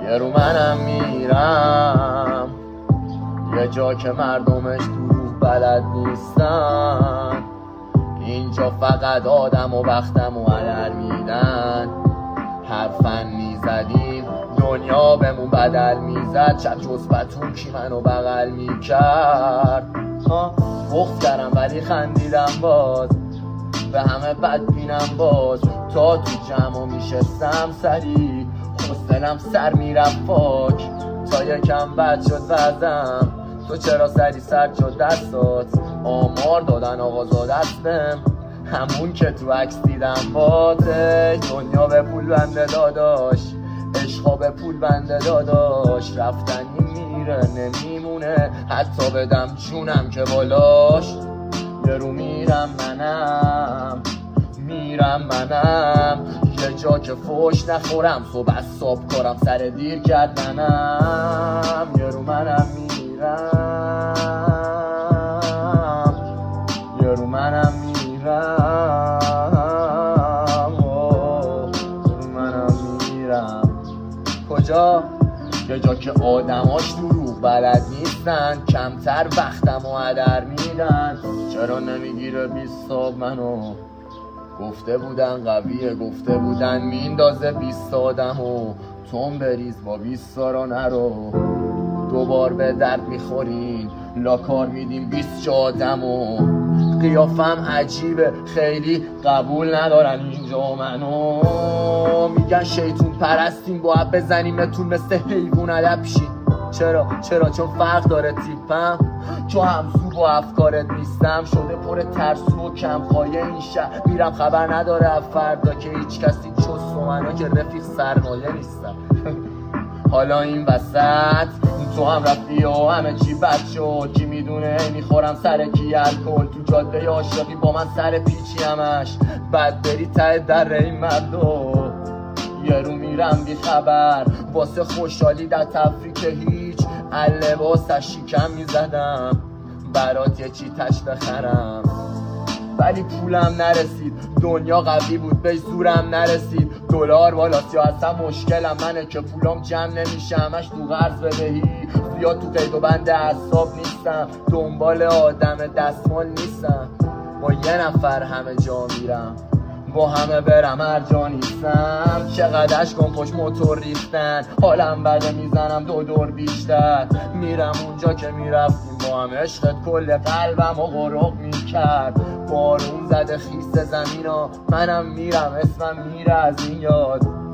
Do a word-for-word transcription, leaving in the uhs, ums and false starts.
یه رو منم میرم یه جا که مردمش دروغ بلد نیستن. اینجا فقط آدم و وقتم و هدر میدن. هر فنی زدیم دنیا بهمون بدل میزد. شب جزبتون کی منو بغل میکرد. بخت کردم ولی خندیدم باز. به همه بد بینم باز. تا تو جمع میشستم سری حسنم سر میرفت پاک. تا یکم بد شد وزم تو چرا سری سر شد دستات. آمار دادن آقا دست بهم همون که تو عکس دیدم باته. دنیا به پول بنده داداش عشقا به پول بنده داداش. رفتنی میره نمیمونه حتی بدم جونم که بالاش. یه رو میرم منم میرم منم یه جا که فوش نخورم صبح از صبح کارم سر دیر کرد منم. یه رو منم میرم یه رو منم میرم یه رو منم میرم کجا؟ یه جا که آدماش دروغ بلد نیستن. کمتر وقتم و هدر میدن. چرا نمیگیره بیست صاب منو گفته بودن قویه گفته بودن میندازه بیست آدم و تون بریز با بیست سارا نرو. دوبار به درد میخورین لاکار میدیم بیست جا آدم و قیافم عجیبه خیلی قبول ندارن اینجا منو. میگن شیطون پرستیم با عب بزنیمتون مثل حیوون ادب شید. چرا؟ چرا؟ چون فرق داره تیپم. چون همسو با افکارت نیستم. شده پر ترسو و کم خواهی این شهر. میرم خبر نداره از فردا که هیچ کسی چست و منو که رفیق سرمایه نیستم. حالا این وسط تو هم رفتی و همه چی بد شد. کی میدونه میخورم سر کی الکل. تو جاده عاشقی با من سر پیچی همش بعد بری ته در این مردو. یه رو میرم بی خبر واسه خوشحالی در تفریح که هیچ اللباسش شیکم میزدم برات یه چی تش بخرم ولی پولم نرسید. دنیا قوی بود به زورم نرسید. دلار بالاست یا اصلا مشکلم منه که پولام جمع نمیشه همش تو قرض بدهی. زیاد تو قید و بند اعصاب نیستم. دنبال آدم دستمال نیستم. با یه نفر همه جا میرم با همه برم هر جا نیستم. چقدر اشکام پشت موتور ریختن حالم بده میزنم دو دور بیشتر. میرم اونجا که میرفتیم با هم عشقت کل قلبم و غرق میکرد. بارون زده خیس زمینا منم میرم اسمم میره از این یاد.